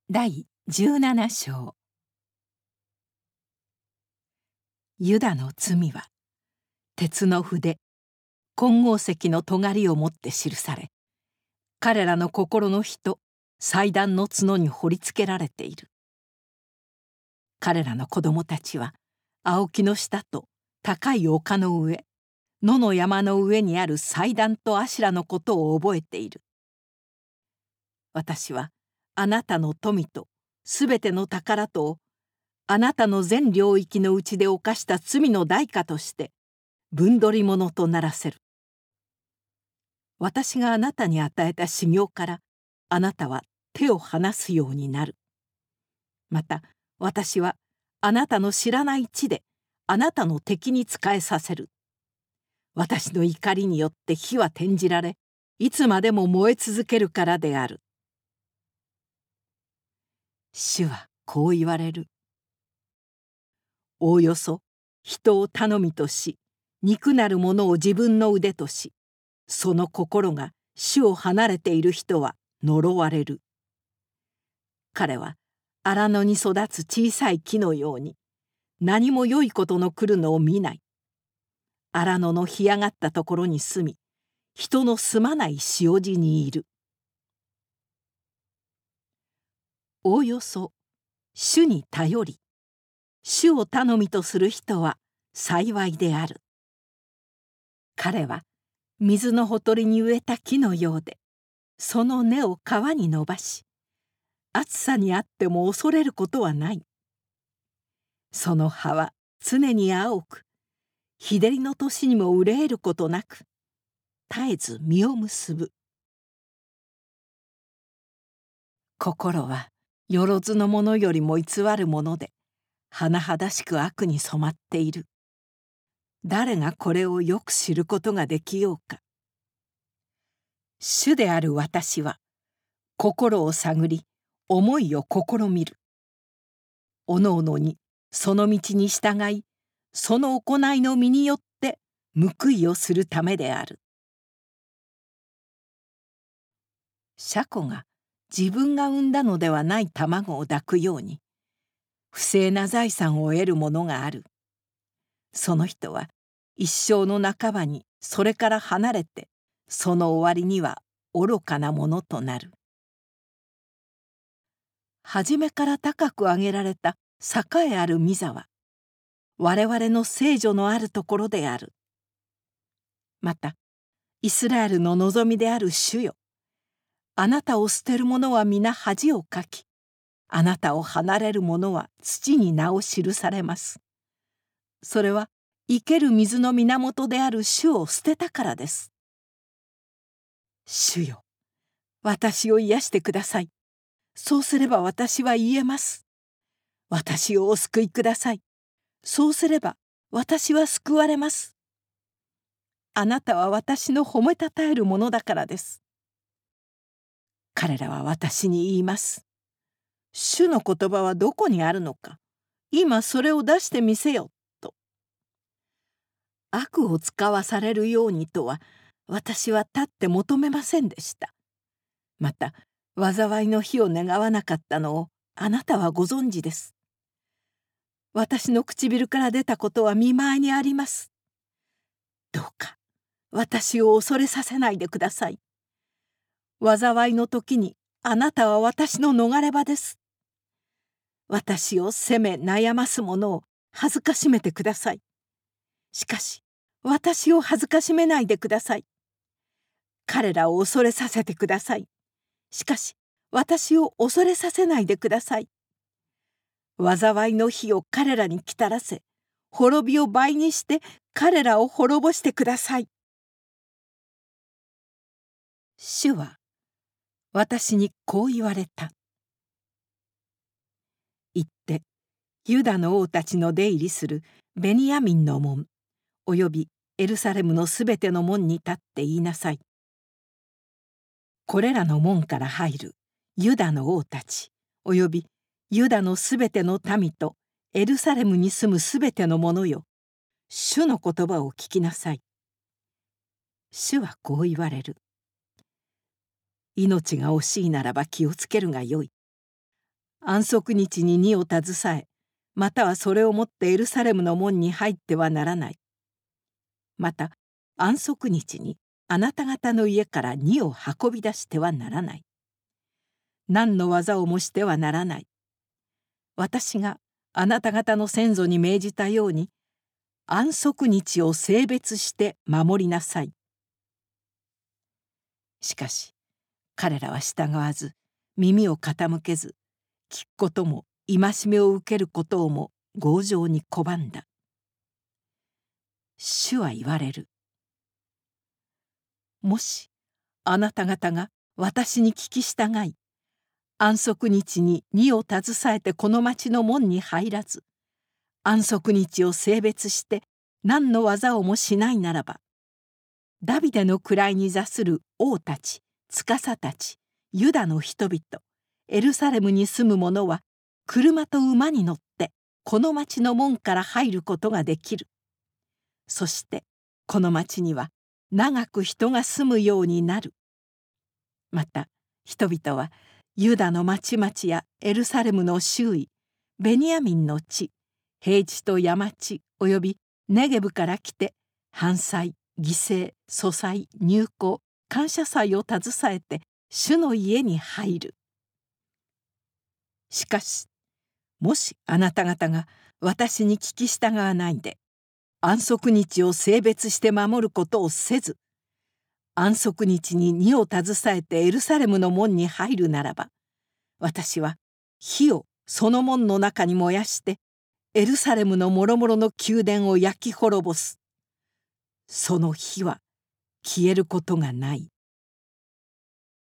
第17章。ユダの罪は鉄の筆、金剛石の尖をもって記され、彼らの心の火と祭壇の角に彫り付けられている。彼らの子供たちは青木の下と高い丘の上、野の山の上にある祭壇とアシュラのことを覚えている。私はあなたの富とすべての宝とをあなたの全領域のうちで犯した罪の代価として分取り物とならせる。私があなたに与えた修行からあなたは手を離すようになる。また私はあなたの知らない地であなたの敵に仕えさせる。私の怒りによって火は転じられ、いつまでも燃え続けるからである。主はこう言われる。おおよそ人を頼みとし、肉なるものを自分の腕とし、その心が主を離れている人は呪われる。彼は荒野に育つ小さい木のように、何も良いことの来るのを見ない。荒野の干上がったところに住み、人の住まない塩地にいる。おおよそ主に頼り、主を頼みとする人は幸いである。彼は水のほとりに植えた木のようで、その根を川に伸ばし、暑さにあっても恐れることはない。その葉は常に青く、日照りの年にも憂えることなく、絶えず実を結ぶ。心はよろずのものよりも偽るもので、甚だしく悪に染まっている。誰がこれをよく知ることができようか。主である私は心を探り、思いを試みる。おのおのにその道に従い、その行いの身によって報いをするためである。シャコが自分が産んだのではない卵を抱くように、不正な財産を得る者がある。その人は一生の半ばにそれから離れて、その終わりには愚かなものとなる。初めから高く上げられた栄えある御座は、我々の聖女のあるところである。また、イスラエルの望みである主よ、あなたを捨てる者は皆恥をかき、あなたを離れる者は土に名を記されます。それは生ける水の源である主を捨てたからです。主よ、私を癒してください。そうすれば私は癒えます。私をお救いください。そうすれば私は救われます。あなたは私の褒めたたえるものだからです。彼らは私に言います。主の言葉はどこにあるのか。今それを出してみせよ、と。悪を使わされるようにとは私は立って求めませんでした。また災いの日を願わなかったのをあなたはご存知です。私の唇から出たことは見舞いにあります。どうか私を恐れさせないでください。災いの時にあなたは私の逃れ場です。私を責め悩ます者を恥ずかしめてください。しかし私を恥ずかしめないでください。彼らを恐れさせてください。しかし私を恐れさせないでください。災いの日を彼らに来たらせ、滅びを倍にして彼らを滅ぼしてください。主は私にこう言われた。言ってユダの王たちの出入りするベニヤミンの門およびエルサレムのすべての門に立って言いなさい。これらの門から入るユダの王たちおよびユダのすべての民とエルサレムに住むすべての者よ、主の言葉を聞きなさい。主はこう言われる。命が惜しいならば気をつけるがよい。 安息日に荷を携え、またはそれを持ってエルサレムの門に入ってはならない。また安息日にあなた方の家から荷を運び出してはならない。何の技をもしてはならない。私があなた方の先祖に命じたように、安息日を性別して守りなさい。しかし彼らは従わず、耳を傾けず、聞くことも戒めを受けることをも強情に拒んだ。主は言われる。もしあなた方が私に聞き従い、安息日に荷を携えてこの町の門に入らず、安息日を性別して何の技をもしないならば、ダビデの位に座する王たち、司たち、ユダの人々、エルサレムに住む者は車と馬に乗ってこの町の門から入ることができる。そしてこの町には長く人が住むようになる。また人々はユダの町々やエルサレムの周囲、ベニヤミンの地、平地と山地およびネゲブから来て、燔祭、犠牲、素祭、入香、感謝祭を携えて主の家に入る。しかしもしあなた方が私に聞き従わないで、安息日を性別して守ることをせず、安息日に荷を携えてエルサレムの門に入るならば、私は火をその門の中に燃やしてエルサレムのもろもろの宮殿を焼き滅ぼす。その火は消えることがない。